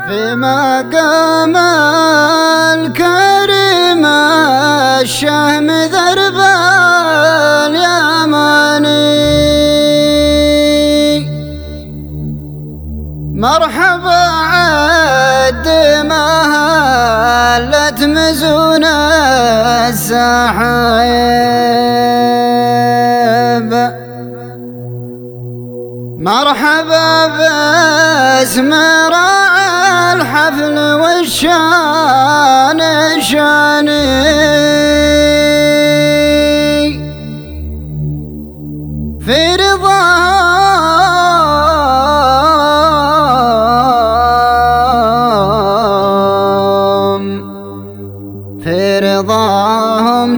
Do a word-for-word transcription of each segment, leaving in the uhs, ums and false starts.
في مقام الكريم الشهم ذرب اليماني، مرحبا عد ما هلت مزون السحايب، مرحبا باسم راعي الحفل والشان شاني، في رضاهم في رضاهم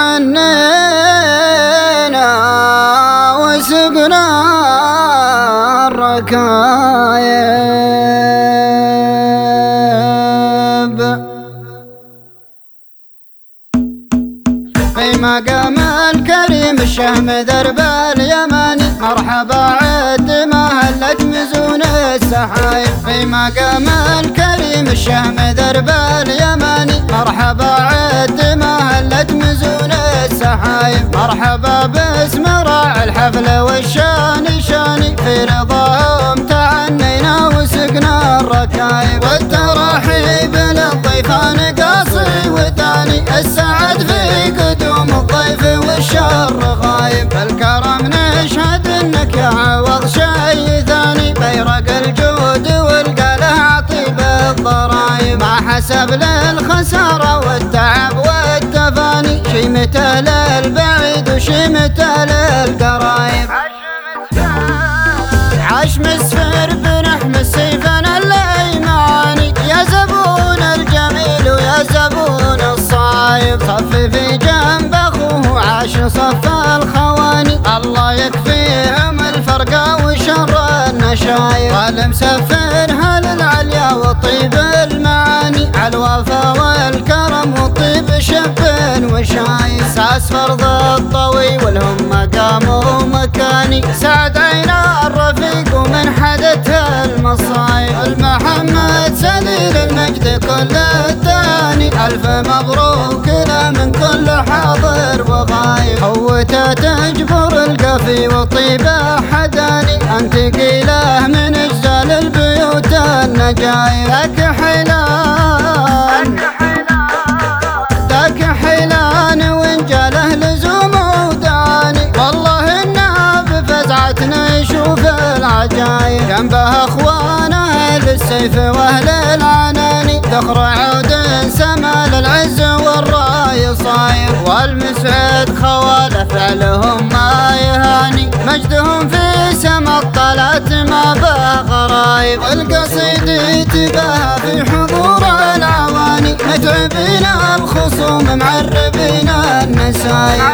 تعنينا وسقنا الركايب، في مقام الكريم الشهم ذرب اليماني، مرحبا عد ما هلت مزون السحايب، في مقام الكريم الشهم ذرب اليماني، مرحبا عد ما هلت مزون السحايب، مرحبا باسم راعي الحفل والشان شاني، في رضاهم تعنينا وسقنا الركايب، والترحيب للضيفان قاصي وثاني، السعد في قدوم الضيف والشر غايب، الكرم نشهد انك يا عوض شي ثاني، بيرق الجود والقله عطيب الضرايب، ما حسب للخساره والتعب والتفاني، شي مثل البعيد وشي مثل القرايب، عاش مسفر بنحمل سيفنا الايماني، يا زبون الجميل ويا زبون الصايب، صفي في جنب اخوه عاش صف الخواني، الله يكفيهم الفرقه وشر النشايب، والمسفرها للعليا وطيب المعاني، عالوفا والكرم وطيب شب وشايب، ساس فرض الطوي والهم مقام ومكاني، سعد عين الرفيق ومن حدث المصايب، المحمد سليل المجد كل الثاني، ألف مبروك له من كل حاضر وغايب، قوته تجبر القفي وطيبه حداني، أنت قيله من اجزال البيوت النجايب، لك حيلان ذاك حيلان وانجاله لزوم وداني، والله إنا بفزعتنا يشوف العجايب، جنبه اخوانه للسيف واهل العناني، ذخر عود سما للعز والراي صايب، والمسعد خوال فعلهم ما يهاني، مجدهم في سما الطلات ما به غرايب، والقصيد تباهى في حضور العواني، متعبين الخصوم معربين النسايب،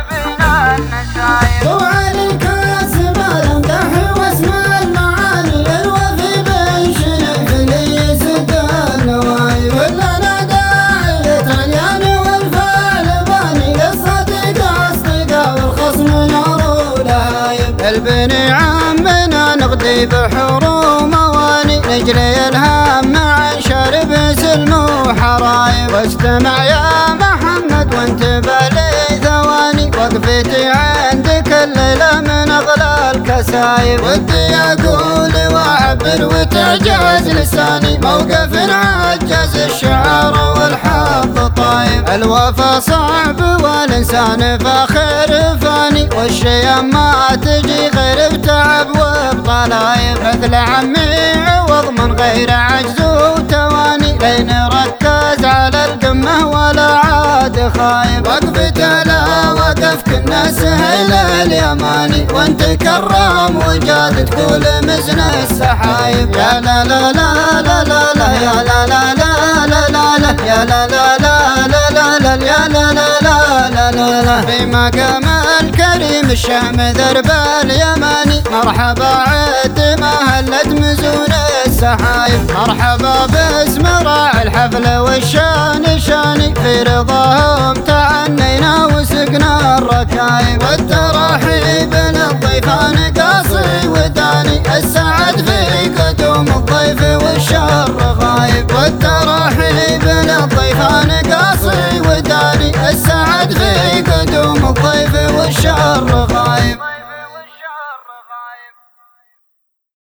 وعلي كاسب الامدح واسم المعاني، الوفي بن شريف اللي يسد النوايب، ولنا داعية عليان والفعل باني، للصديق اصدقاء والخصم نور ولهايب، البني عمنا نغدي بحور ومواني، نجري الهم مع شارب سلم وحرايب، واستمع يا محمد وانتبه لي ثواني، وقفتي عندك الليلة من أغلى الكسايب، ودي أقول وأعبر وتعجز لساني، موقف عجز الشعر والحظ طايب، الوفا صعب والإنسان فاخر فاني، والشي ما تجي غير بتعب وبطلايب، مثل عمي عوض من غير عجز وتواني، لين ركز على القمة ولا عاد خايب، وقفته لا وقف كنا سهل اليماني، وانت كرم وجاد تقول مزن السحايب، يا لا لا لا لا لا لا يا لا لا لا لا لا لا يا لا لا لا لا لا لا يا لا لا لا لا لا لا، في مقام الكريم الشهم ذرب اليماني، مرحبا عد ما هلت مزون السحايب، مرحبا باسم راعي الحفل والشان شاني، في رضاهم تعنينا وسقنا الركايب، والترحيب للضيفان قاصي وداني، السعد في قدوم الضيف والشر غايب. وطن